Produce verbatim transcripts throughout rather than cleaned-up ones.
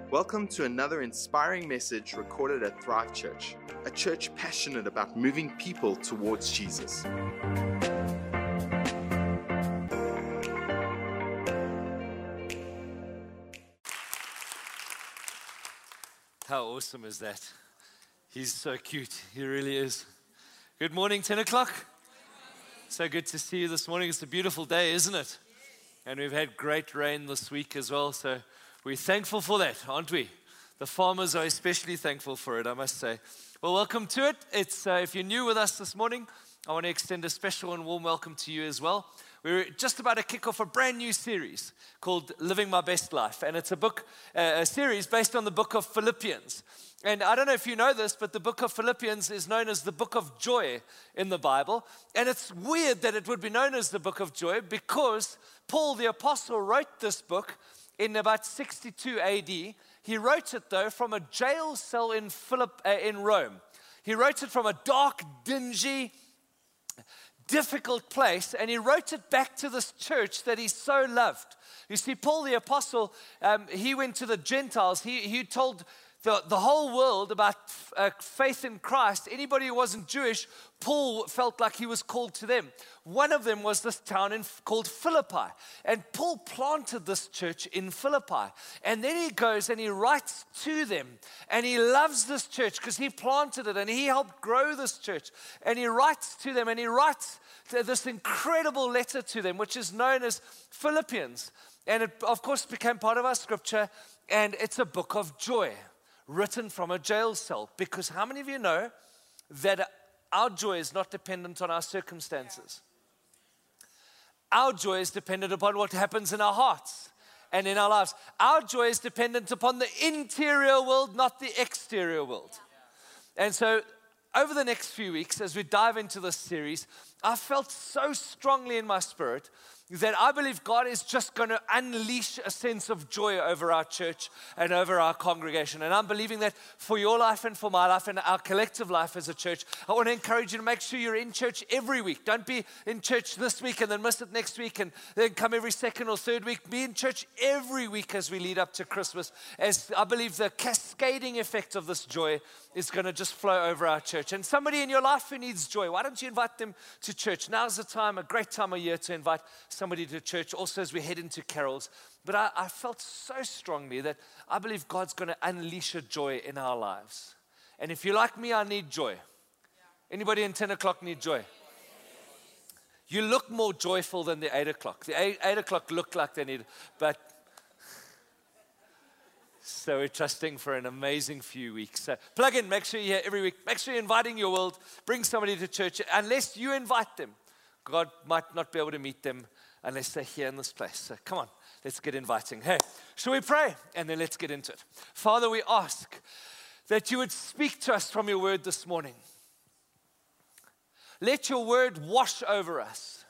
Welcome to another inspiring message recorded at Thrive Church, a church passionate about moving people towards Jesus. How awesome is that? He's so cute. He really is. Good morning, ten o'clock. So good to see you this morning. It's a beautiful day, isn't it? And we've had great rain this week as well, so we're thankful for that, aren't we? The farmers are especially thankful for it, I must say. Well, welcome to it. It's uh, if you're new with us this morning, I want to extend a special and warm welcome to you as well. We're just about to kick off a brand new series called Living My Best Life, and it's a book, uh, a series based on the book of Philippians. And I don't know if you know this, but the book of Philippians is known as the book of joy in the Bible. And it's weird that it would be known as the book of joy because Paul the apostle wrote this book in about sixty-two A D. He wrote it, though, from a jail cell in Philip, uh, in Rome. He wrote it from a dark, dingy, difficult place, and he wrote it back to this church that he so loved. You see, Paul the apostle, um, he went to the Gentiles. He, he told the, the whole world about uh, faith in Christ. Anybody who wasn't Jewish, Paul felt like he was called to them. One of them was this town in, called Philippi. And Paul planted this church in Philippi. And then he goes and he writes to them. And he loves this church because he planted it and he helped grow this church. And he writes to them and he writes this incredible letter to them, which is known as Philippians. And it, of course, became part of our scripture. And it's a book of joy written from a jail cell. Because how many of you know that our joy is not dependent on our circumstances? Our joy is dependent upon what happens in our hearts and in our lives. Our joy is dependent upon the interior world, not the exterior world. And so over the next few weeks, as we dive into this series, I felt so strongly in my spirit that I believe God is just going to unleash a sense of joy over our church and over our congregation. And I'm believing that for your life and for my life and our collective life as a church. I want to encourage you to make sure you're in church every week. Don't be in church this week and then miss it next week and then come every second or third week. Be in church every week as we lead up to Christmas, as I believe the cascading effect of this joy is going to just flow over our church. And somebody in your life who needs joy, why don't you invite them to church? Now's the time, a great time of year to invite somebody to church, also as we head into carols. But I, I felt so strongly that I believe God's going to unleash a joy in our lives. And if you're like me, I need joy. Anybody in ten o'clock need joy? You look more joyful than the eight o'clock. The eight, eight o'clock look like they need, but so we're trusting for an amazing few weeks. So plug in, make sure you're here every week. Make sure you're inviting your world. Bring somebody to church. Unless you invite them, God might not be able to meet them unless they're here in this place. So come on, let's get inviting. Hey, shall we pray? And then let's get into it. Father, we ask that you would speak to us from your word this morning. Let your word wash over us.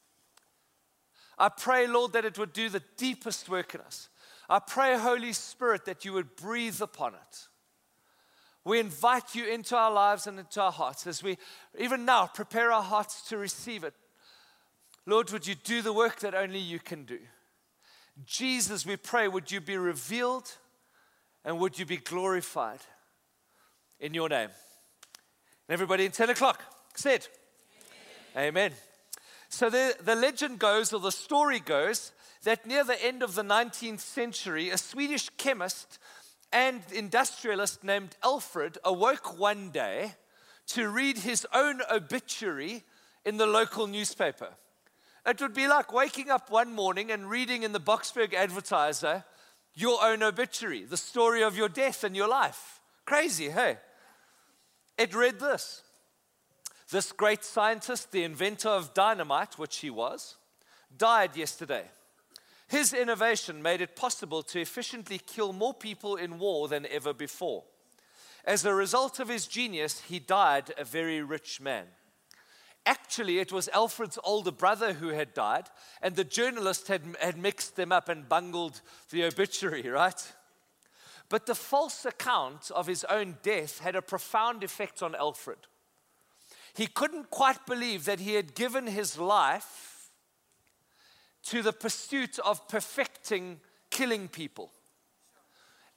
I pray, Lord, that it would do the deepest work in us. I pray, Holy Spirit, that you would breathe upon it. We invite you into our lives and into our hearts as we, even now, prepare our hearts to receive it. Lord, would you do the work that only you can do? Jesus, we pray, would you be revealed and would you be glorified in your name? And everybody in ten o'clock said, Amen. Amen. So the, the legend goes, or the story goes, that near the end of the nineteenth century, a Swedish chemist and industrialist named Alfred awoke one day to read his own obituary in the local newspaper. It would be like waking up one morning and reading in the Boksburg Advertiser your own obituary, the story of your death and your life. Crazy, hey? It read this: this great scientist, the inventor of dynamite, which he was, died yesterday. His innovation made it possible to efficiently kill more people in war than ever before. As a result of his genius, he died a very rich man. Actually, it was Alfred's older brother who had died, and the journalist had, had mixed them up and bungled the obituary, right? But the false account of his own death had a profound effect on Alfred. He couldn't quite believe that he had given his life to the pursuit of perfecting killing people.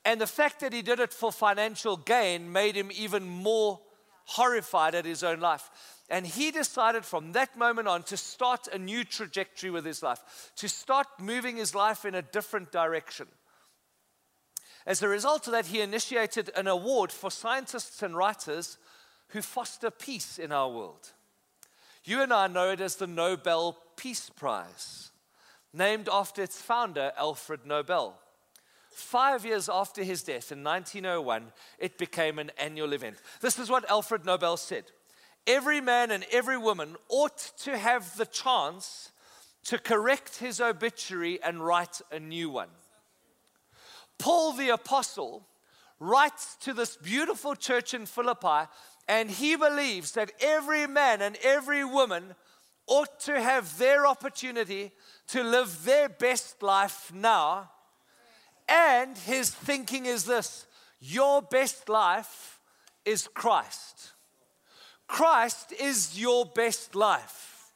And the fact that he did it for financial gain made him even more horrified at his own life. And he decided from that moment on to start a new trajectory with his life, to start moving his life in a different direction. As a result of that, he initiated an award for scientists and writers who foster peace in our world. You and I know it as the Nobel Peace Prize, named after its founder, Alfred Nobel. Five years after his death in nineteen oh one, it became an annual event. This is what Alfred Nobel said. Every man and every woman ought to have the chance to correct his obituary and write a new one. Paul the Apostle writes to this beautiful church in Philippi, and he believes that every man and every woman ought to have their opportunity to live their best life now. And his thinking is this: your best life is Christ. Christ is your best life.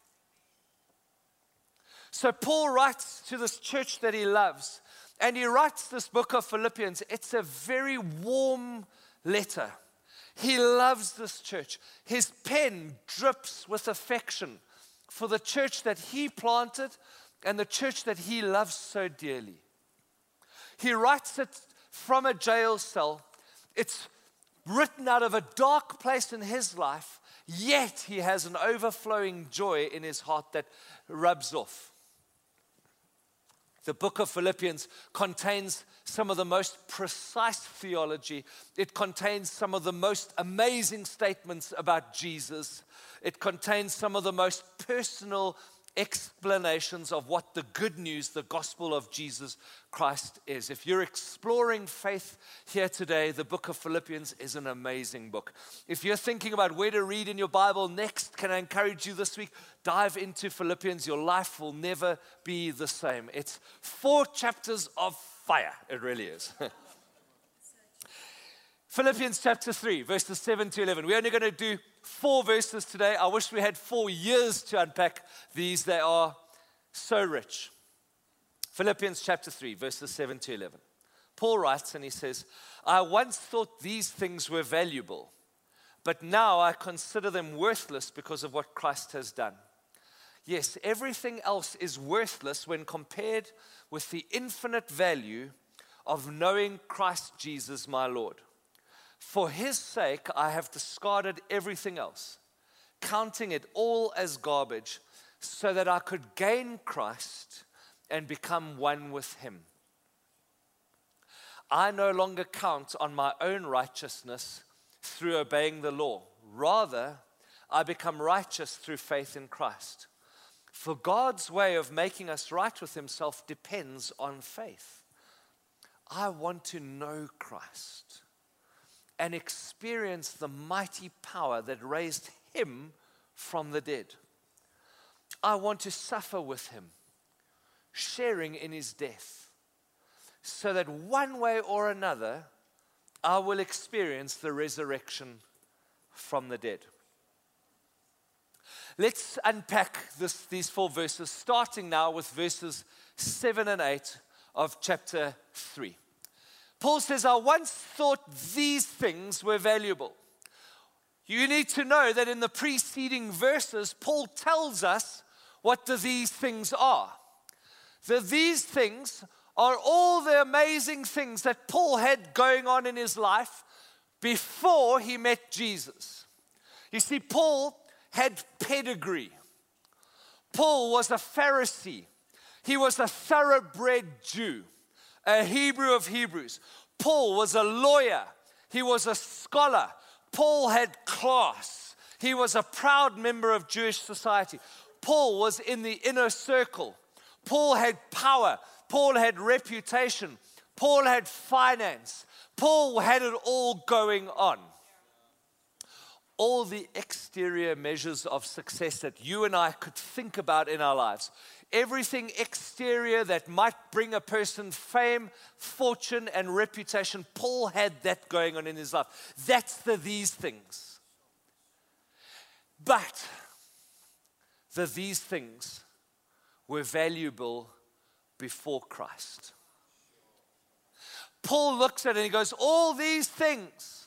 So Paul writes to this church that he loves, and he writes this book of Philippians. It's a very warm letter. He loves this church. His pen drips with affection for the church that he planted and the church that he loves so dearly. He writes it from a jail cell. It's written out of a dark place in his life, yet he has an overflowing joy in his heart that rubs off. The book of Philippians contains some of the most precise theology. It contains some of the most amazing statements about Jesus. It contains some of the most personal explanations of what the good news, the gospel of Jesus Christ is. If you're exploring faith here today, the book of Philippians is an amazing book. If you're thinking about where to read in your Bible next, can I encourage you this week? Dive into Philippians. Your life will never be the same. It's four chapters of fire. It really is. Philippians chapter three, verses seven to eleven. We're only going to do four verses today. I wish we had four years to unpack these. They are so rich. Philippians chapter three, verses seven to eleven. Paul writes and he says, I once thought these things were valuable, but now I consider them worthless because of what Christ has done. Yes, everything else is worthless when compared with the infinite value of knowing Christ Jesus my Lord. For his sake, I have discarded everything else, counting it all as garbage, so that I could gain Christ and become one with him. I no longer count on my own righteousness through obeying the law. Rather, I become righteous through faith in Christ. For God's way of making us right with himself depends on faith. I want to know Christ and experience the mighty power that raised him from the dead. I want to suffer with him, sharing in his death, so that one way or another, I will experience the resurrection from the dead. Let's unpack this, these four verses, starting now with verses seven and eight of chapter three. Paul says, I once thought these things were valuable. You need to know that in the preceding verses, Paul tells us what the these things are. The these things are all the amazing things that Paul had going on in his life before he met Jesus. You see, Paul had pedigree. Paul was a Pharisee. He was a thoroughbred Jew, a Hebrew of Hebrews. Paul was a lawyer. He was a scholar. Paul had class. He was a proud member of Jewish society. Paul was in the inner circle. Paul had power. Paul had reputation. Paul had finance. Paul had it all going on. All the exterior measures of success that you and I could think about in our lives. Everything exterior that might bring a person fame, fortune, and reputation. Paul had that going on in his life. That's the these things. But the these things were valuable before Christ. Paul looks at it and he goes, all these things,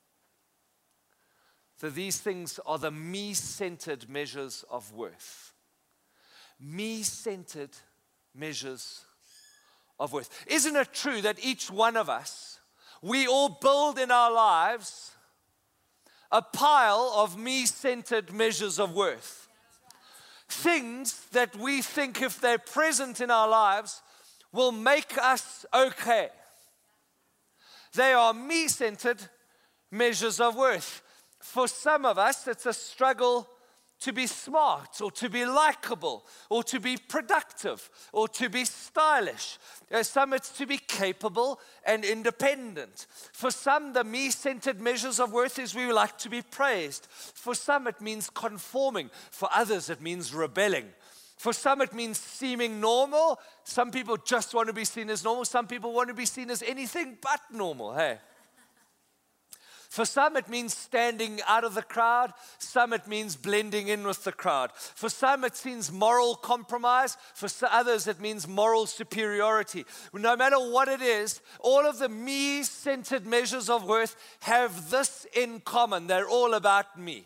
so these things are the me-centered measures of worth. Me-centered measures of worth. Isn't it true that each one of us, we all build in our lives a pile of me-centered measures of worth? Things that we think, if they're present in our lives, will make us okay. They are me-centered measures of worth. For some of us, it's a struggle to be smart, or to be likable, or to be productive, or to be stylish. Uh, some it's to be capable and independent. For some, the me-centered measures of worth is we like to be praised. For some, it means conforming. For others, it means rebelling. For some, it means seeming normal. Some people just want to be seen as normal. Some people want to be seen as anything but normal, hey? For some, it means standing out of the crowd. Some, it means blending in with the crowd. For some, it means moral compromise. For others, it means moral superiority. No matter what it is, all of the me-centered measures of worth have this in common. They're all about me.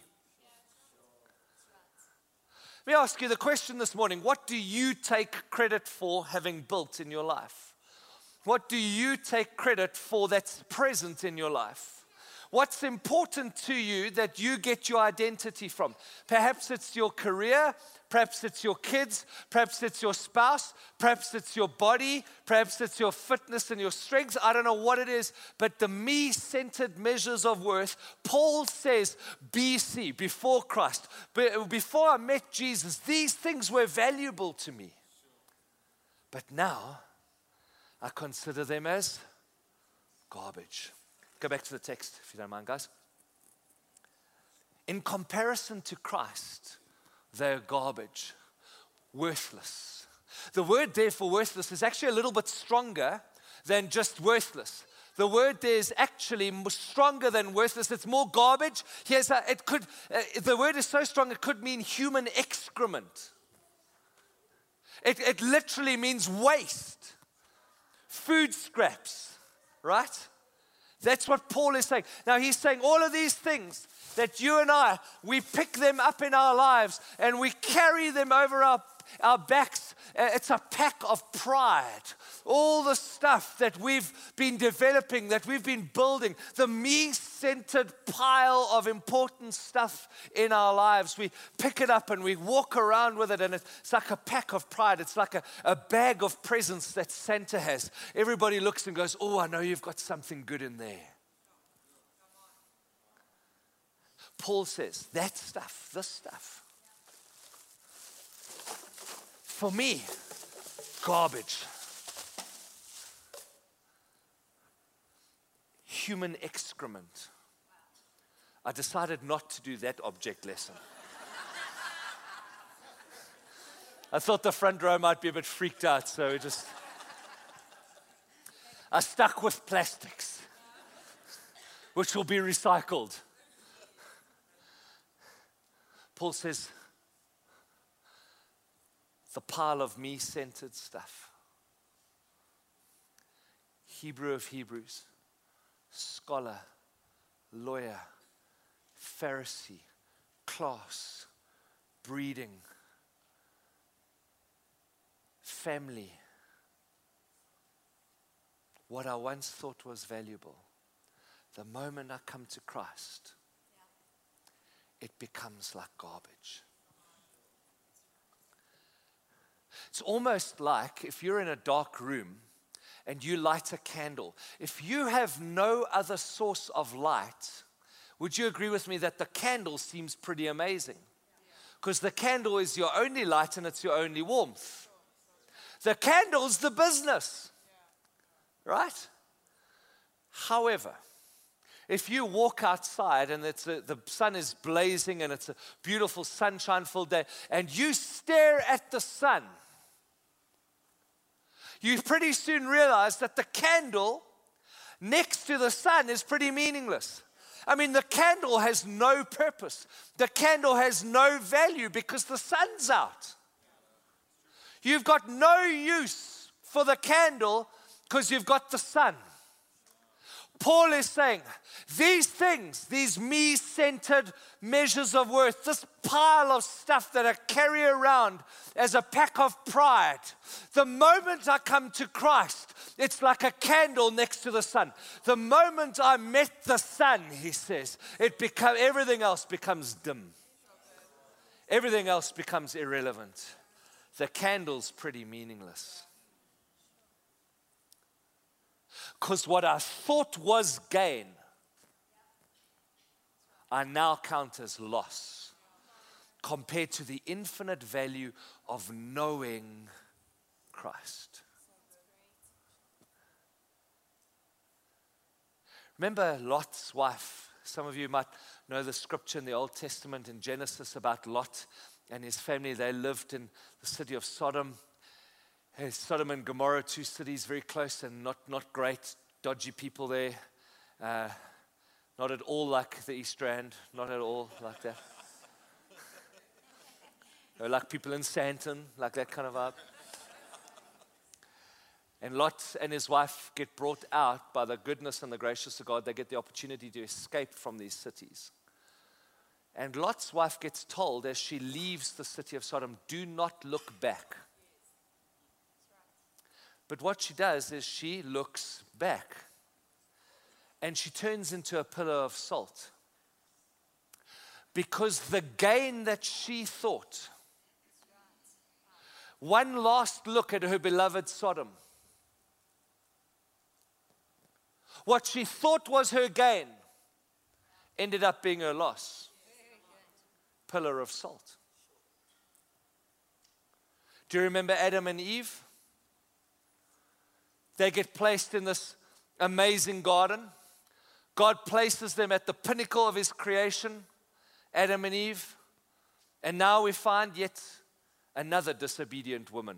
Let me ask you the question this morning. What do you take credit for having built in your life? What do you take credit for that's present in your life? What's important to you that you get your identity from? Perhaps it's your career, perhaps it's your kids, perhaps it's your spouse, perhaps it's your body, perhaps it's your fitness and your strength. I don't know what it is, but the me-centered measures of worth, Paul says B C, before Christ, before I met Jesus, these things were valuable to me. But now, I consider them as garbage. Go back to the text, if you don't mind, guys. In comparison to Christ, they're garbage, worthless. The word there for worthless is actually a little bit stronger than just worthless. The word there is actually stronger than worthless. It's more garbage. Here's a, it could. Uh, the word is so strong it could mean human excrement. It, it literally means waste, food scraps, right? That's what Paul is saying. Now he's saying all of these things that you and I, we pick them up in our lives and we carry them over our, our backs. It's a pack of pride. All the stuff that we've been developing, that we've been building, the me-centered pile of important stuff in our lives. We pick it up and we walk around with it, and it's like a pack of pride. It's like a, a bag of presents that Santa has. Everybody looks and goes, oh, I know you've got something good in there. Paul says, that stuff, this stuff, for me, garbage. Human excrement. I decided not to do that object lesson. I thought the front row might be a bit freaked out, so it just... I stuck with plastics, which will be recycled. Paul says, the pile of me-centered stuff. Hebrew of Hebrews, scholar, lawyer, Pharisee, class, breeding, family. What I once thought was valuable, the moment I come to Christ, it becomes like garbage. It's almost like if you're in a dark room and you light a candle. If you have no other source of light, would you agree with me that the candle seems pretty amazing? Because the candle is your only light and it's your only warmth. The candle's the business, right? However, if you walk outside and it's a, the sun is blazing and it's a beautiful sunshine-filled day, and you stare at the sun, you pretty soon realize that the candle next to the sun is pretty meaningless. I mean, the candle has no purpose. The candle has no value because the sun's out. You've got no use for the candle because you've got the sun. Paul is saying, these things, these me-centered measures of worth, this pile of stuff that I carry around as a pack of pride, the moment I come to Christ, it's like a candle next to the sun. The moment I met the sun, he says, it become, everything else becomes dim. Everything else becomes irrelevant. The candle's pretty meaningless. Because what I thought was gain, I now count as loss compared to the infinite value of knowing Christ. Remember Lot's wife? Some of you might know the scripture in the Old Testament in Genesis about Lot and his family. They lived in the city of Sodom. Hey, Sodom and Gomorrah, two cities very close and not, not great, dodgy people there. Uh, not at all like the East Rand, not at all like that. They were like people in Santon, like that kind of vibe. And Lot and his wife get brought out by the goodness and the graciousness of God. They get the opportunity to escape from these cities. And Lot's wife gets told as she leaves the city of Sodom, do not look back. But what she does is she looks back and she turns into a pillar of salt. Because the gain that she thought, one last look at her beloved Sodom, what she thought was her gain ended up being her loss. Pillar of salt. Do you remember Adam and Eve? They get placed in this amazing garden. God places them at the pinnacle of his creation, Adam and Eve. And now we find yet another disobedient woman.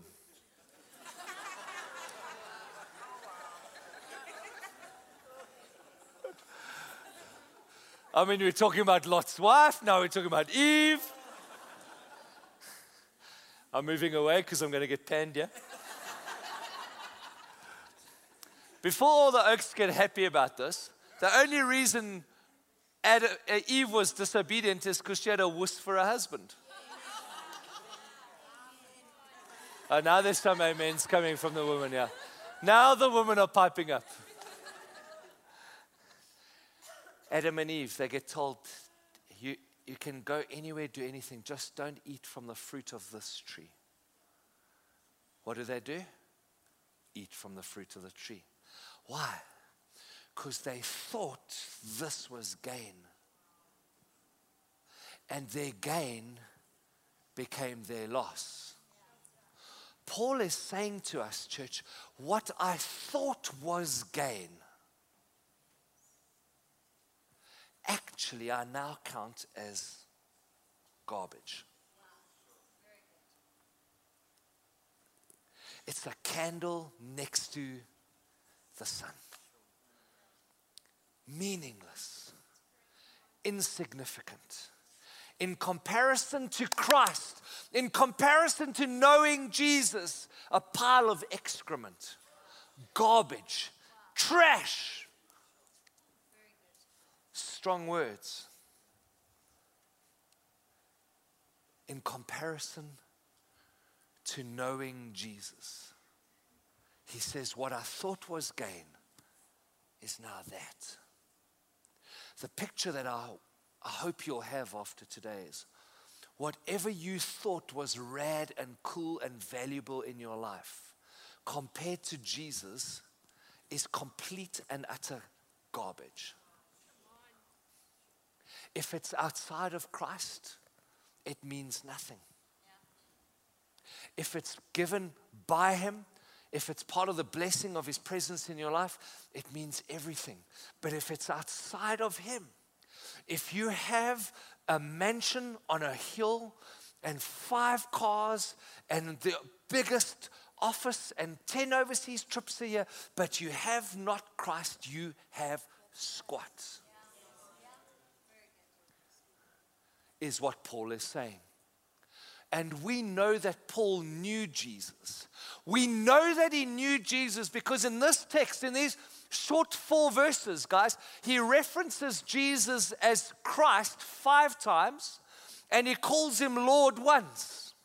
I mean, we're talking about Lot's wife, now we're talking about Eve. I'm moving away because I'm going to get panned, yeah? Before all the oaks get happy about this, the only reason Adam, uh, Eve was disobedient is because she had a wuss for a husband. Oh, now there's some amens coming from the women, yeah. Now the women are piping up. Adam and Eve, they get told, you, you can go anywhere, do anything, just don't eat from the fruit of this tree. What do they do? Eat from the fruit of the tree. Why? Because they thought this was gain. And their gain became their loss. Paul is saying to us, church, what I thought was gain, actually I now count as garbage. It's a candle next to the sun. Meaningless, insignificant. In comparison to Christ, in comparison to knowing Jesus, a pile of excrement, garbage, trash. Strong words. In comparison to knowing Jesus, he says, what I thought was gain is now that. The picture that I, I hope you'll have after today is, whatever you thought was rad and cool and valuable in your life, compared to Jesus, is complete and utter garbage. If it's outside of Christ, it means nothing. If it's given by him, if it's part of the blessing of his presence in your life, it means everything. But if it's outside of him, if you have a mansion on a hill and five cars and the biggest office and ten overseas trips a year, but you have not Christ, you have squat. Is what Paul is saying. And we know that Paul knew Jesus. We know that he knew Jesus because in this text, in these short four verses, guys, he references Jesus as Christ five times and he calls him Lord once.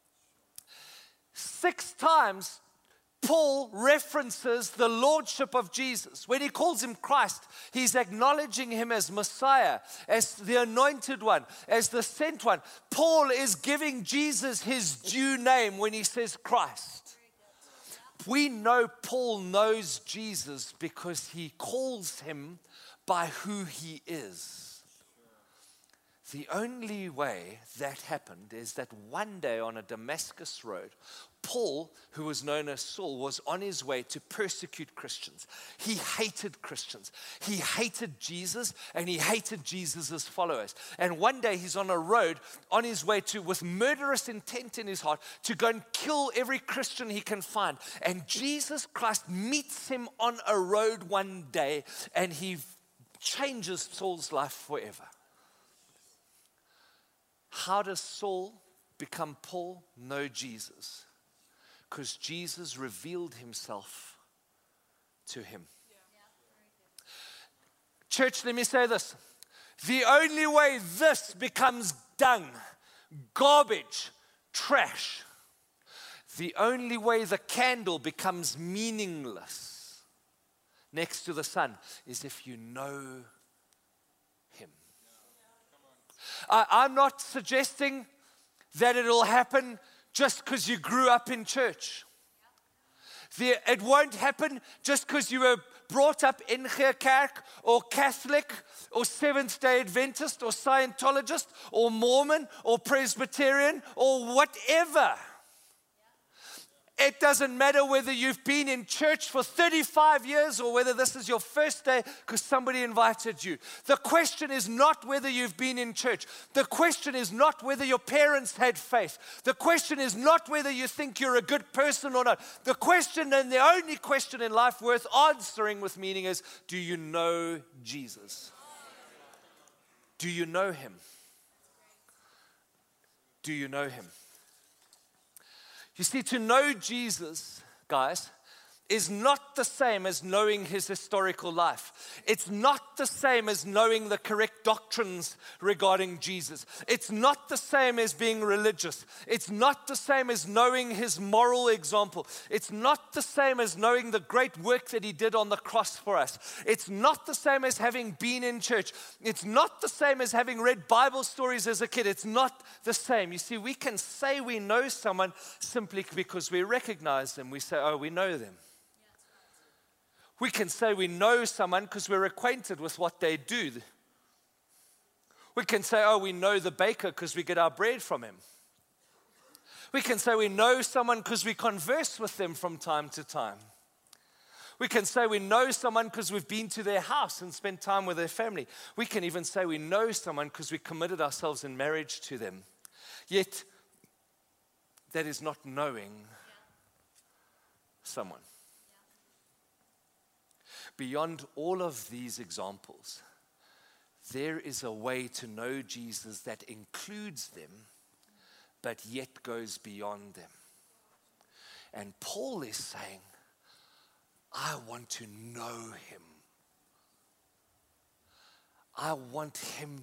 Six times, Paul references the lordship of Jesus. When he calls him Christ, he's acknowledging him as Messiah, as the anointed one, as the sent one. Paul is giving Jesus his due name when he says Christ. We know Paul knows Jesus because he calls him by who he is. The only way that happened is that one day on a Damascus road, Paul, who was known as Saul, was on his way to persecute Christians. He hated Christians. He hated Jesus, and he hated Jesus' followers. And one day he's on a road on his way to, with murderous intent in his heart, to go and kill every Christian he can find. And Jesus Christ meets him on a road one day, and he changes Saul's life forever. How does Saul become Paul? No, Jesus. Because Jesus revealed himself to him. Church, let me say this. The only way this becomes dung, garbage, trash, the only way the candle becomes meaningless next to the sun is if you know him. I, I'm not suggesting that it'll happen just because you grew up in church. The, it won't happen just because you were brought up in Kerk or Catholic or Seventh-day Adventist or Scientologist or Mormon or Presbyterian or whatever. It doesn't matter whether you've been in church for thirty-five years or whether this is your first day because somebody invited you. The question is not whether you've been in church. The question is not whether your parents had faith. The question is not whether you think you're a good person or not. The question, and the only question in life worth answering with meaning, is, do you know Jesus? Do you know him? Do you know him? You see, to know Jesus, guys, is not the same as knowing his historical life. It's not the same as knowing the correct doctrines regarding Jesus. It's not the same as being religious. It's not the same as knowing his moral example. It's not the same as knowing the great work that he did on the cross for us. It's not the same as having been in church. It's not the same as having read Bible stories as a kid. It's not the same. You see, we can say we know someone simply because we recognize them. We say, oh, we know them. We can say we know someone because we're acquainted with what they do. We can say, oh, we know the baker because we get our bread from him. We can say we know someone because we converse with them from time to time. We can say we know someone because we've been to their house and spent time with their family. We can even say we know someone because we committed ourselves in marriage to them. Yet, that is not knowing someone. Beyond all of these examples, there is a way to know Jesus that includes them, but yet goes beyond them. And Paul is saying, I want to know him. I want him.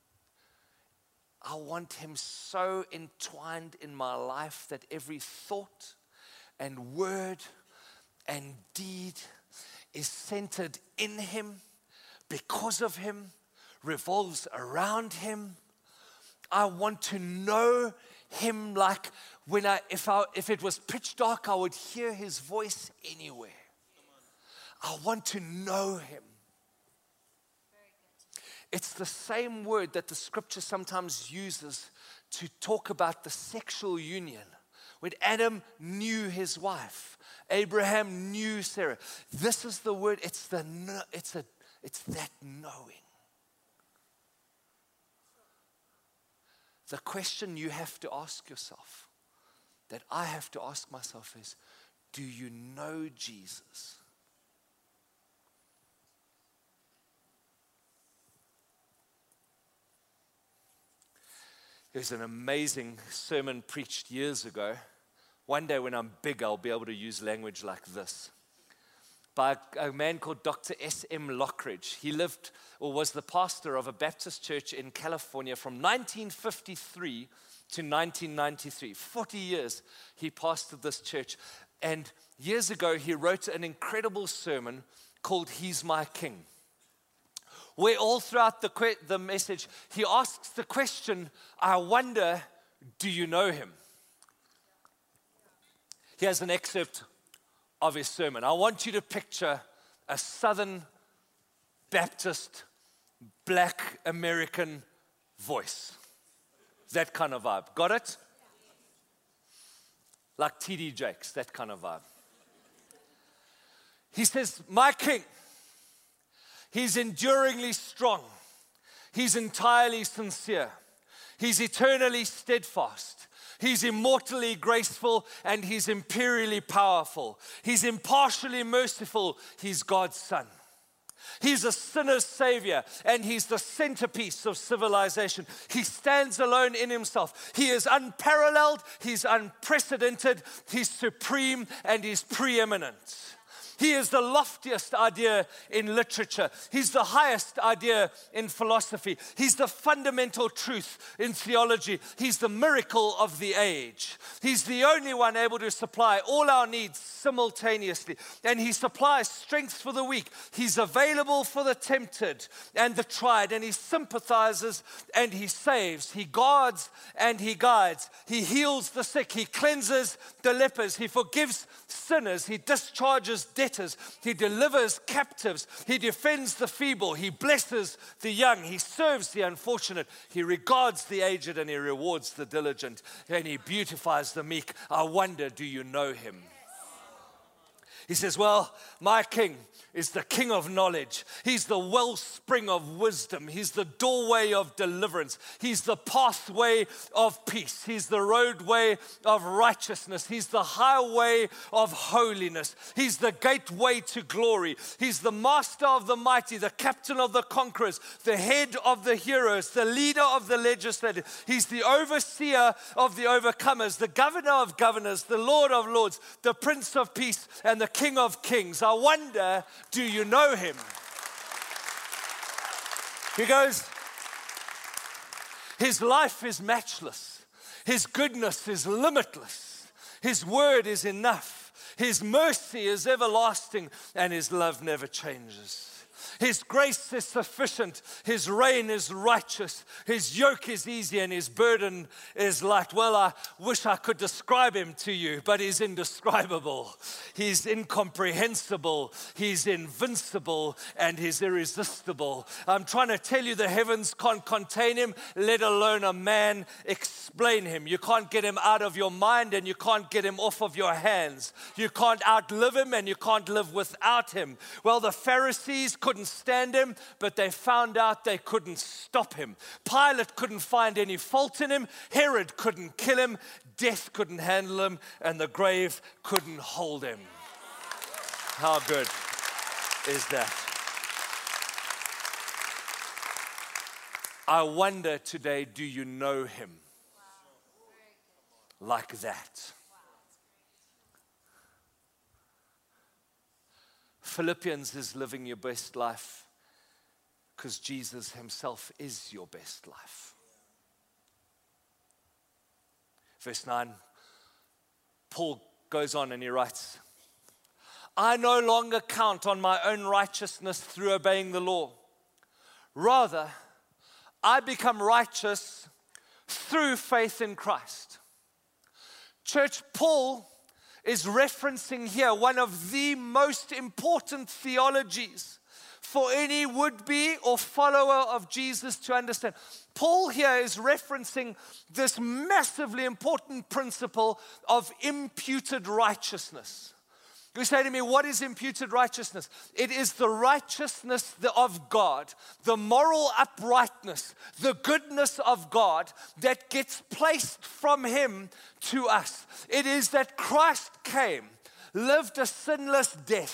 I want him so entwined in my life that every thought and word and deed is centered in him, because of him, revolves around him. I want to know him like when I, if I, if it was pitch dark, I would hear his voice anywhere. I want to know him. It's the same word that the scripture sometimes uses to talk about the sexual union. When Adam knew his wife, Abraham knew Sarah. This is the word. It's the it's a it's that knowing. The question you have to ask yourself, that I have to ask myself, is, do you know Jesus? There's an amazing sermon preached years ago. One day when I'm big, I'll be able to use language like this. By a man called Doctor S M Lockridge. He lived or was the pastor of a Baptist church in California from nineteen fifty-three to nineteen ninety-three. forty years he pastored this church. And years ago, he wrote an incredible sermon called He's My King, where all throughout the, que- the message, he asks the question, I wonder, do you know him? Here's an excerpt of his sermon. I want you to picture a Southern Baptist, black American voice. That kind of vibe. Got it? Like T D Jakes, that kind of vibe. He says, my king, he's enduringly strong. He's entirely sincere. He's eternally steadfast. He's immortally graceful, and he's imperially powerful. He's impartially merciful. He's God's son. He's a sinner's savior, and he's the centerpiece of civilization. He stands alone in himself. He is unparalleled, he's unprecedented, he's supreme, and he's preeminent. He is the loftiest idea in literature. He's the highest idea in philosophy. He's the fundamental truth in theology. He's the miracle of the age. He's the only one able to supply all our needs simultaneously. And he supplies strength for the weak. He's available for the tempted and the tried. And he sympathizes and he saves. He guards and he guides. He heals the sick. He cleanses the lepers. He forgives sinners. He discharges debtors. He delivers captives. He defends the feeble. He blesses the young. He serves the unfortunate. He regards the aged and he rewards the diligent. And he beautifies the meek. I wonder, do you know him? He says, well, my king is the king of knowledge. He's the wellspring of wisdom. He's the doorway of deliverance. He's the pathway of peace. He's the roadway of righteousness. He's the highway of holiness. He's the gateway to glory. He's the master of the mighty, the captain of the conquerors, the head of the heroes, the leader of the legislative. He's the overseer of the overcomers, the governor of governors, the Lord of lords, the prince of peace, and the king of kings. I wonder, do you know him? He goes, his life is matchless. His goodness is limitless. His word is enough. His mercy is everlasting, and his love never changes. His grace is sufficient. His reign is righteous. His yoke is easy and his burden is light. Well, I wish I could describe him to you, but he's indescribable. He's incomprehensible. He's invincible and he's irresistible. I'm trying to tell you the heavens can't contain him, let alone a man explain him. You can't get him out of your mind and you can't get him off of your hands. You can't outlive him and you can't live without him. Well, the Pharisees couldn't stand him, but they found out they couldn't stop him. Pilate couldn't find any fault in him. Herod couldn't kill him. Death couldn't handle him, and the grave couldn't hold him. How good is that? I wonder today, do you know him like that? Philippians is living your best life because Jesus himself is your best life. Verse nine, Paul goes on and he writes, I no longer count on my own righteousness through obeying the law. Rather, I become righteous through faith in Christ. Church, Paul is referencing here one of the most important theologies for any would-be or follower of Jesus to understand. Paul here is referencing this massively important principle of imputed righteousness. You say to me, what is imputed righteousness? It is the righteousness of God, the moral uprightness, the goodness of God that gets placed from him to us. It is that Christ came, lived a sinless death,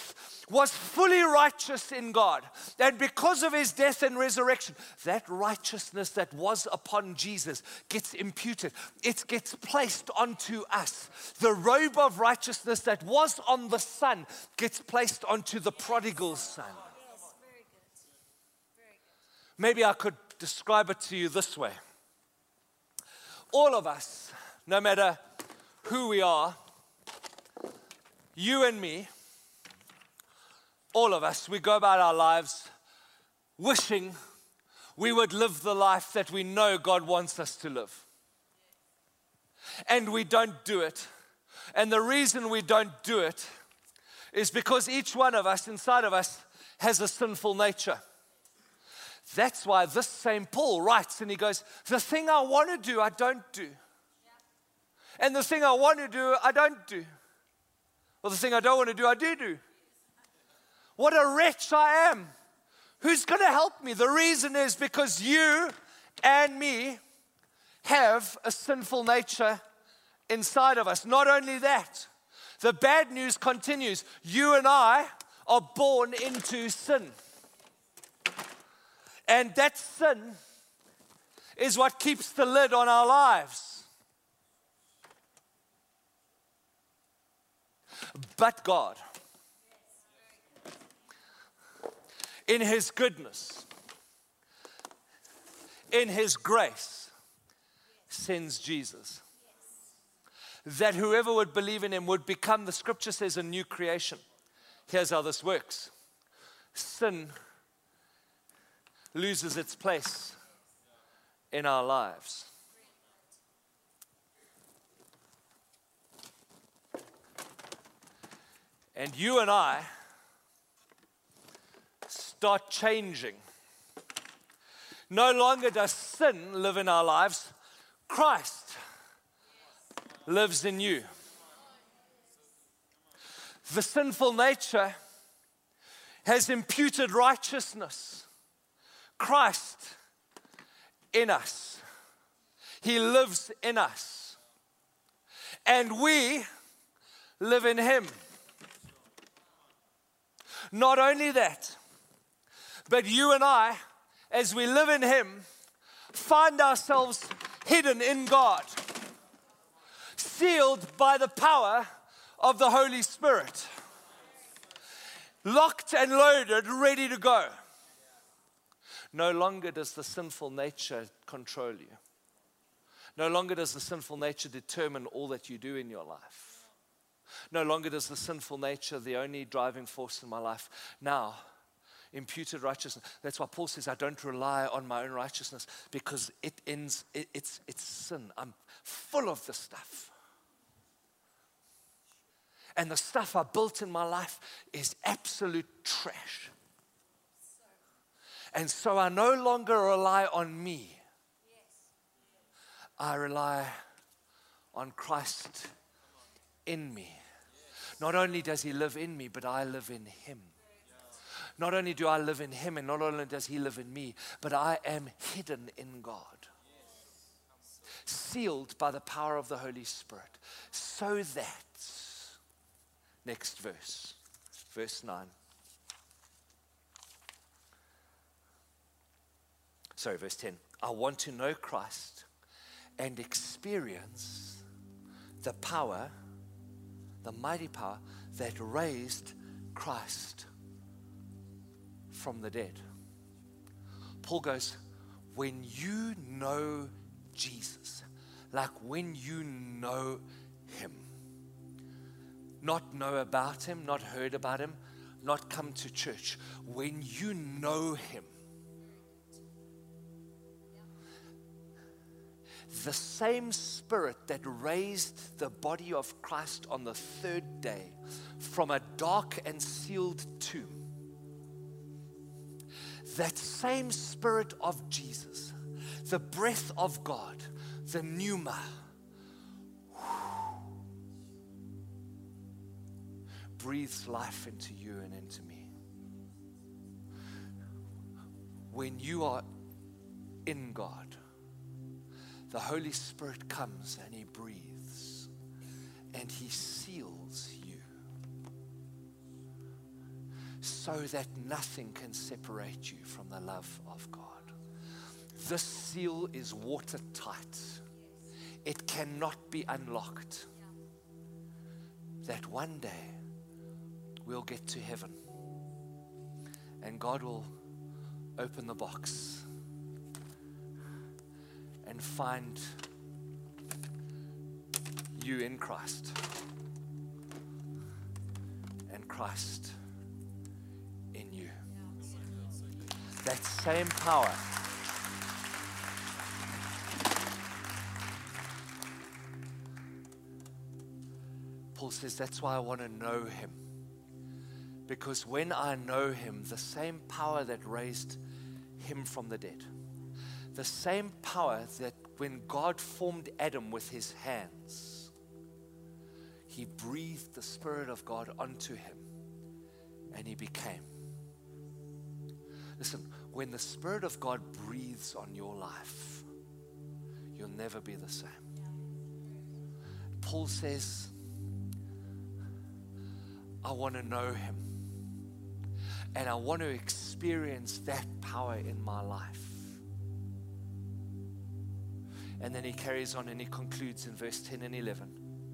was fully righteous in God. And because of his death and resurrection, that righteousness that was upon Jesus gets imputed. It gets placed onto us. The robe of righteousness that was on the Son gets placed onto the prodigal son. Yes, very good. Very good. Maybe I could describe it to you this way. All of us, no matter who we are, you and me, all of us, we go about our lives wishing we would live the life that we know God wants us to live. And we don't do it. And the reason we don't do it is because each one of us, inside of us, has a sinful nature. That's why this same Paul writes, and he goes, the thing I want to do, I don't do. And the thing I want to do, I don't do. Well, the thing I don't want to do, I do do. What a wretch I am. Who's going to help me? The reason is because you and me have a sinful nature inside of us. Not only that, the bad news continues. You and I are born into sin. And that sin is what keeps the lid on our lives. But God, in his goodness, in his grace, sends Jesus. That whoever would believe in him would become, the scripture says, a new creation. Here's how this works. Sin loses its place in our lives. And you and I start changing. No longer does sin live in our lives. Christ lives in you. The sinful nature has imputed righteousness. Christ in us. He lives in us. And we live in him. Not only that, but you and I, as we live in him, find ourselves hidden in God, sealed by the power of the Holy Spirit, locked and loaded, ready to go. No longer does the sinful nature control you. No longer does the sinful nature determine all that you do in your life. No longer does the sinful nature the only driving force in my life. Now, imputed righteousness. That's why Paul says, I don't rely on my own righteousness because it ends, it, it's, it's sin. I'm full of this stuff. And the stuff I built in my life is absolute trash. And so I no longer rely on me. I rely on Christ in me. Not only does he live in me, but I live in him. Not only do I live in him, and not only does he live in me, but I am hidden in God. Sealed by the power of the Holy Spirit. So that, next verse, verse nine. Sorry, verse ten. I want to know Christ and experience the power, the mighty power that raised Christ from the dead. Paul goes, when you know Jesus, like when you know him, not know about him, not heard about him, not come to church, when you know him, the same Spirit that raised the body of Christ on the third day from a dark and sealed tomb, that same Spirit of Jesus, the breath of God, the pneuma, breathes life into you and into me. When you are in God, the Holy Spirit comes and he breathes and he seals you. so that nothing can separate you from the love of God. This seal is watertight. It cannot be unlocked. That one day we'll get to heaven and God will open the box and find you in Christ and Christ in you. That same power Paul says, that's why I want to know him. Because when I know him, the same power that raised him from the dead, the same power that when God formed Adam with his hands, he breathed the Spirit of God onto him and he became. Listen, when the Spirit of God breathes on your life, you'll never be the same. Paul says, I want to know him. And I want to experience that power in my life. And then he carries on and he concludes in verse ten and eleven.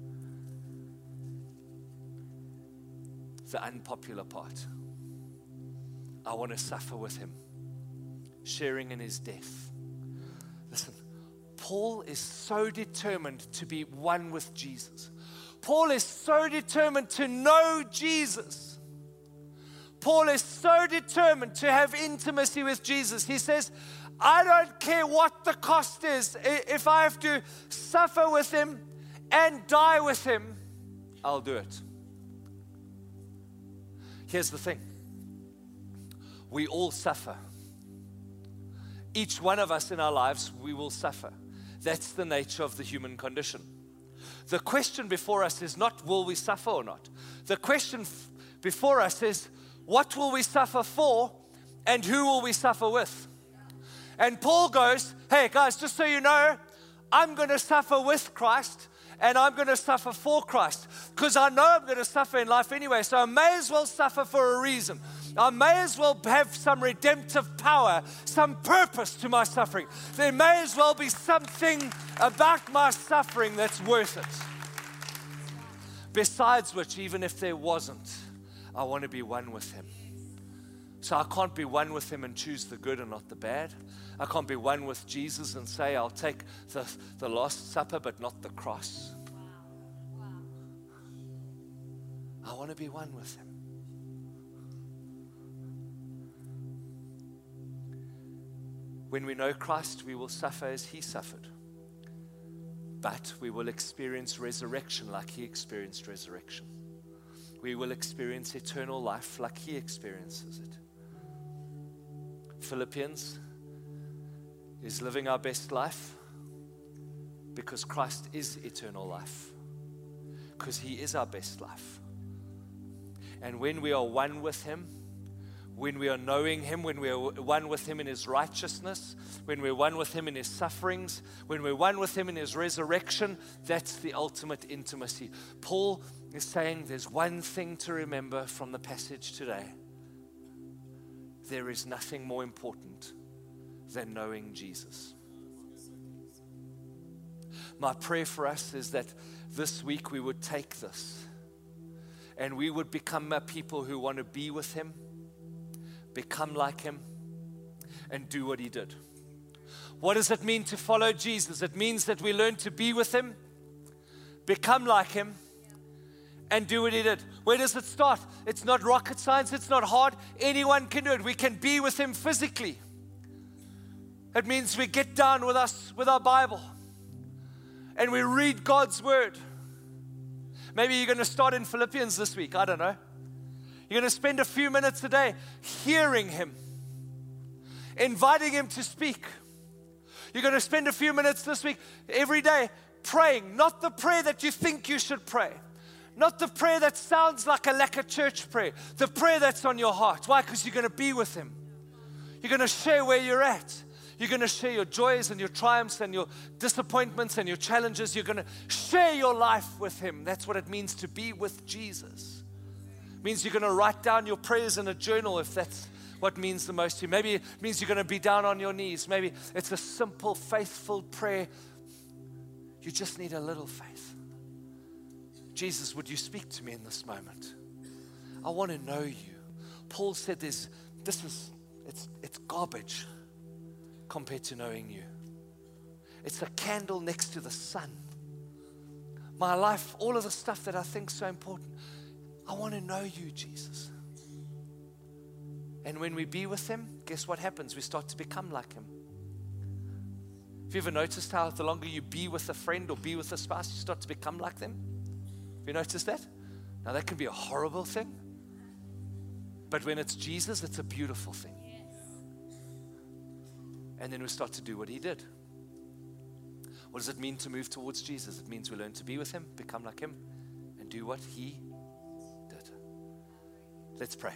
The unpopular part. I want to suffer with him, sharing in his death. Listen, Paul is so determined to be one with Jesus. Paul is so determined to know Jesus. Paul is so determined to have intimacy with Jesus. He says, I don't care what the cost is. If I have to suffer with him and die with him, I'll do it. Here's the thing. We all suffer. Each one of us in our lives, we will suffer. That's the nature of the human condition. The question before us is not, will we suffer or not? The question f- before us is, what will we suffer for and who will we suffer with? And Paul goes, hey guys, just so you know, I'm going to suffer with Christ and I'm going to suffer for Christ because I know I'm going to suffer in life anyway, so I may as well suffer for a reason. I may as well have some redemptive power, some purpose to my suffering. There may as well be something about my suffering that's worth it. Besides which, even if there wasn't, I want to be one with him. So I can't be one with him and choose the good and not the bad. I can't be one with Jesus and say, I'll take the, the Last Supper but not the cross. Wow. Wow. I want to be one with him. When we know Christ, we will suffer as he suffered. But we will experience resurrection like he experienced resurrection. We will experience eternal life like he experiences it. Philippians is living our best life because Christ is eternal life. Because he is our best life. And when we are one with him, when we are knowing him, when we are one with him in his righteousness, when we're one with him in his sufferings, when we're one with him in his resurrection, that's the ultimate intimacy. Paul is saying there's one thing to remember from the passage today. There is nothing more important than knowing Jesus. My prayer for us is that this week we would take this and we would become a people who want to be with him, become like him, and do what he did. What does it mean to follow Jesus? It means that we learn to be with him, become like him, and do what he did. Where does it start? It's not rocket science. It's not hard. Anyone can do it. We can be with him physically. It means we get down with us, with our Bible, and we read God's word. Maybe you're going to start in Philippians this week. I don't know. You're going to spend a few minutes a day hearing him, inviting him to speak. You're going to spend a few minutes this week, every day, praying. Not the prayer that you think you should pray. Not the prayer that sounds like a like a church prayer. The prayer that's on your heart. Why? Because you're going to be with him. You're going to share where you're at. You're going to share your joys and your triumphs and your disappointments and your challenges. You're going to share your life with him. That's what it means to be with Jesus. It means you're going to write down your prayers in a journal if that's what means the most to you. Maybe it means you're going to be down on your knees. Maybe it's a simple, faithful prayer. You just need a little faith. Jesus, would you speak to me in this moment? I want to know you. Paul said this, this is, it's, it's garbage compared to knowing you. It's a candle next to the sun. My life, all of the stuff that I think is so important, I want to know you, Jesus. And when we be with him, guess what happens? We start to become like him. Have you ever noticed how the longer you be with a friend or be with a spouse, you start to become like them? Have you noticed that? Now that can be a horrible thing. But when it's Jesus, it's a beautiful thing. And then we start to do what he did. What does it mean to move towards Jesus? It means we learn to be with him, become like him, and do what he did. Let's pray.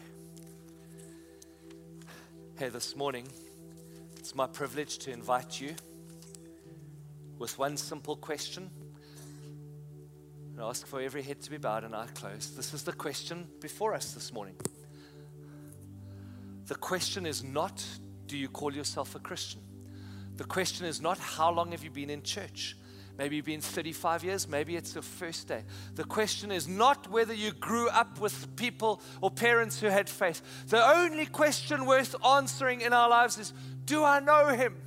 Hey, this morning, it's my privilege to invite you with one simple question. And ask for every head to be bowed and eye closed. This is the question before us this morning. The question is not, do you call yourself a Christian? The question is not, how long have you been in church? Maybe you've been thirty-five years, maybe it's your first day. The question is not whether you grew up with people or parents who had faith. The only question worth answering in our lives is, do I know him?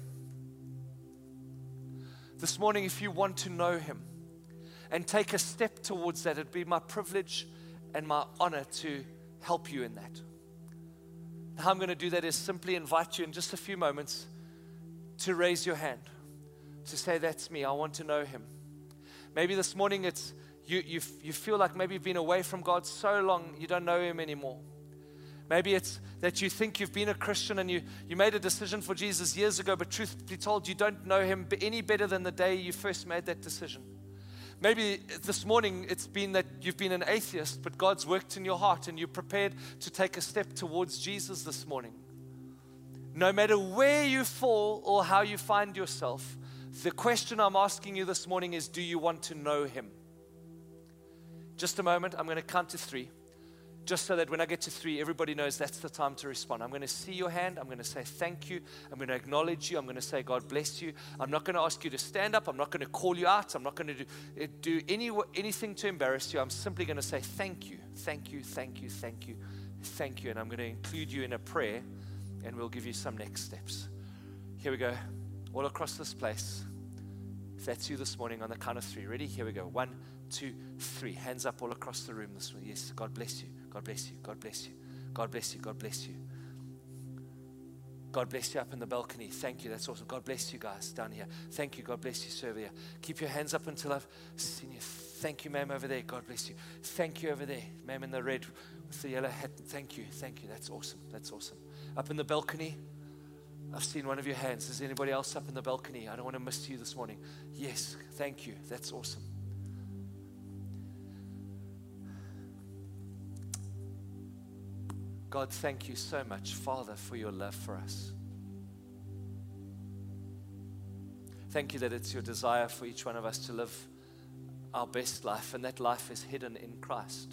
This morning, if you want to know him and take a step towards that, it'd be my privilege and my honor to help you in that. How I'm going to do that is simply invite you in just a few moments to raise your hand, to say, that's me, I want to know him. Maybe this morning it's you, you, you feel like maybe you've been away from God so long you don't know him anymore. Maybe it's that you think you've been a Christian and you, you made a decision for Jesus years ago, but truth be told, you don't know him any better than the day you first made that decision. Maybe this morning it's been that you've been an atheist, but God's worked in your heart and you're prepared to take a step towards Jesus this morning. No matter where you fall or how you find yourself, the question I'm asking you this morning is, do you want to know him? Just a moment, I'm going to count to three. Just so that when I get to three, everybody knows that's the time to respond. I'm going to see your hand. I'm going to say thank you. I'm going to acknowledge you. I'm going to say God bless you. I'm not going to ask you to stand up. I'm not going to call you out. I'm not going to do, do any, anything to embarrass you. I'm simply going to say thank you, thank you, thank you, thank you, thank you. And I'm going to include you in a prayer, and we'll give you some next steps. Here we go. All across this place. If that's you this morning, on the count of three. Ready? Here we go. One, two, three. Hands up all across the room this morning. Yes, God bless you. God bless you. God bless you. God bless you. God bless you. God bless you up in the balcony. Thank you. That's awesome. God bless you guys down here. Thank you. God bless you, sir, over here. Keep your hands up until I've seen you. Thank you, ma'am, over there. God bless you. Thank you over there. Ma'am in the red with the yellow hat. Thank you. Thank you. That's awesome. That's awesome. Up in the balcony. I've seen one of your hands. Is anybody else up in the balcony? I don't want to miss you this morning. Yes. Thank you. That's awesome. God, thank you so much, Father, for your love for us. Thank you that it's your desire for each one of us to live our best life, and that life is hidden in Christ.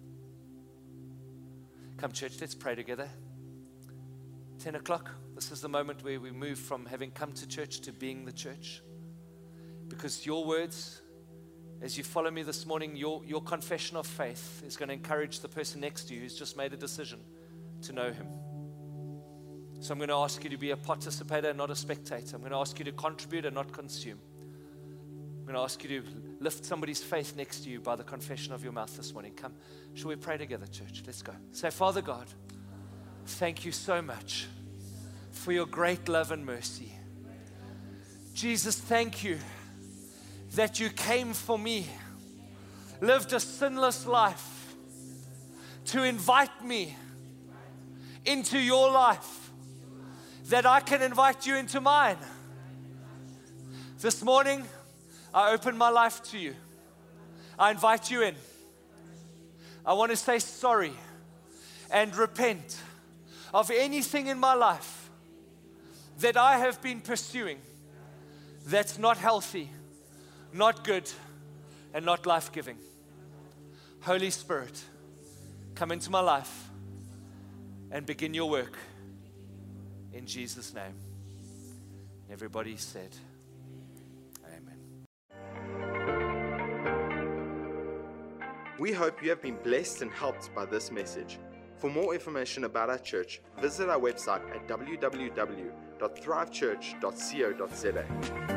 Come, church, let's pray together. ten o'clock, this is the moment where we move from having come to church to being the church. Because your words, as you follow me this morning, your, your confession of faith is going to encourage the person next to you who's just made a decision to know him. So I'm going to ask you to be a participator and not a spectator. I'm going to ask you to contribute and not consume. I'm going to ask you to lift somebody's faith next to you by the confession of your mouth this morning. Come, shall we pray together, church? Let's go. Say, Father God, thank you so much for your great love and mercy. Jesus, thank you that you came for me, lived a sinless life to invite me into your life, that I can invite you into mine. This morning, I open my life to you. I invite you in. I want to say sorry and repent of anything in my life that I have been pursuing that's not healthy, not good, and not life-giving. Holy Spirit, come into my life and begin your work in Jesus' name. Everybody said, amen. We hope you have been blessed and helped by this message. For more information about our church, visit our website at w w w dot thrive church dot co dot z a.